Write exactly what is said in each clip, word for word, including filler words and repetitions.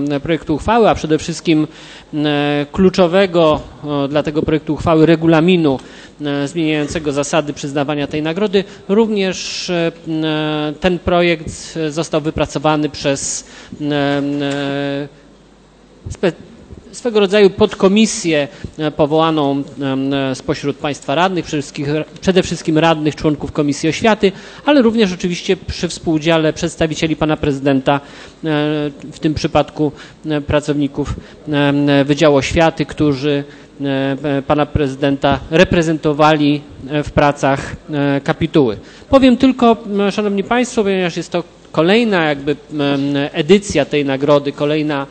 projektu uchwały, a przede wszystkim kluczowego dla tego projektu uchwały regulaminu zmieniającego zasady przyznawania tej nagrody, również ten projekt został wypracowany przez spe swego rodzaju podkomisję powołaną spośród państwa radnych, przede wszystkim radnych, członków Komisji Oświaty, ale również oczywiście przy współudziale przedstawicieli pana prezydenta, w tym przypadku pracowników Wydziału Oświaty, którzy pana prezydenta reprezentowali w pracach kapituły. Powiem tylko, szanowni państwo, ponieważ jest to kolejna jakby edycja tej nagrody, kolejna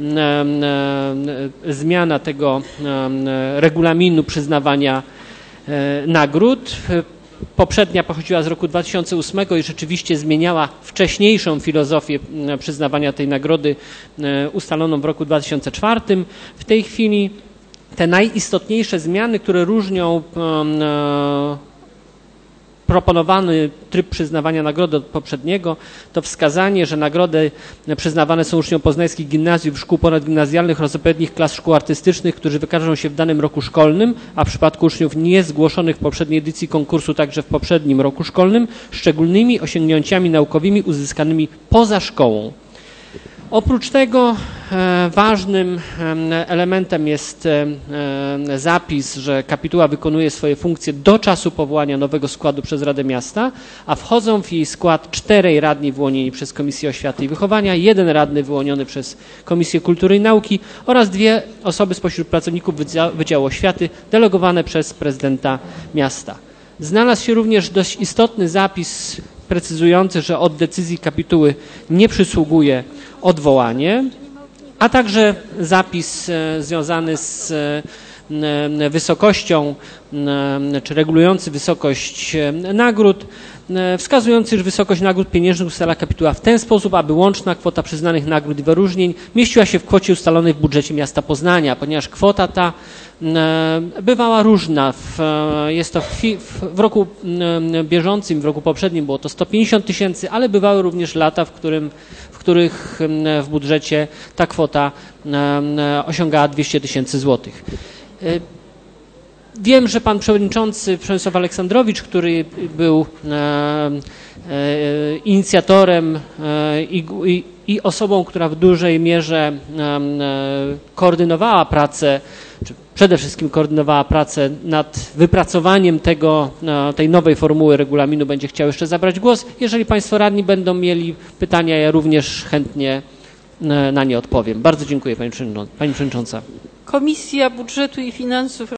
zmiana tego regulaminu przyznawania nagród. Poprzednia pochodziła z roku dwa tysiące ósmego i rzeczywiście zmieniała wcześniejszą filozofię przyznawania tej nagrody ustaloną w roku dwa tysiące czwartym. W tej chwili te najistotniejsze zmiany, które różnią proponowany tryb przyznawania nagrody od poprzedniego, to wskazanie, że nagrody przyznawane są uczniom poznańskich gimnazjów, szkół ponadgimnazjalnych oraz odpowiednich klas szkół artystycznych, którzy wykażą się w danym roku szkolnym, a w przypadku uczniów niezgłoszonych w poprzedniej edycji konkursu także w poprzednim roku szkolnym, szczególnymi osiągnięciami naukowymi uzyskanymi poza szkołą. Oprócz tego e, ważnym e, elementem jest e, zapis, że kapituła wykonuje swoje funkcje do czasu powołania nowego składu przez Radę Miasta, a wchodzą w jej skład czterej radni wyłonieni przez Komisję Oświaty i Wychowania, jeden radny wyłoniony przez Komisję Kultury i Nauki oraz dwie osoby spośród pracowników Wydziału Oświaty delegowane przez prezydenta miasta. Znalazł się również dość istotny zapis precyzujący, że od decyzji kapituły nie przysługuje odwołanie, a także zapis związany z wysokością, czy regulujący wysokość nagród, wskazujący, że wysokość nagród pieniężnych ustala kapituła w ten sposób, aby łączna kwota przyznanych nagród i wyróżnień mieściła się w kwocie ustalonej w budżecie miasta Poznania, ponieważ kwota ta bywała różna. W, jest to w, w roku bieżącym, w roku poprzednim było to sto pięćdziesiąt tysięcy, ale bywały również lata, w, którym, w których w budżecie ta kwota osiągała dwieście tysięcy złotych. Wiem, że pan przewodniczący Przemysław Aleksandrowicz, który był e, e, inicjatorem e, i, i, i osobą, która w dużej mierze e, koordynowała pracę, czy przede wszystkim koordynowała pracę nad wypracowaniem tego, e, tej nowej formuły regulaminu, będzie chciał jeszcze zabrać głos. Jeżeli państwo radni będą mieli pytania, ja również chętnie e, na nie odpowiem. Bardzo dziękuję, pani przewodnicząca. Komisja Budżetu i Finansów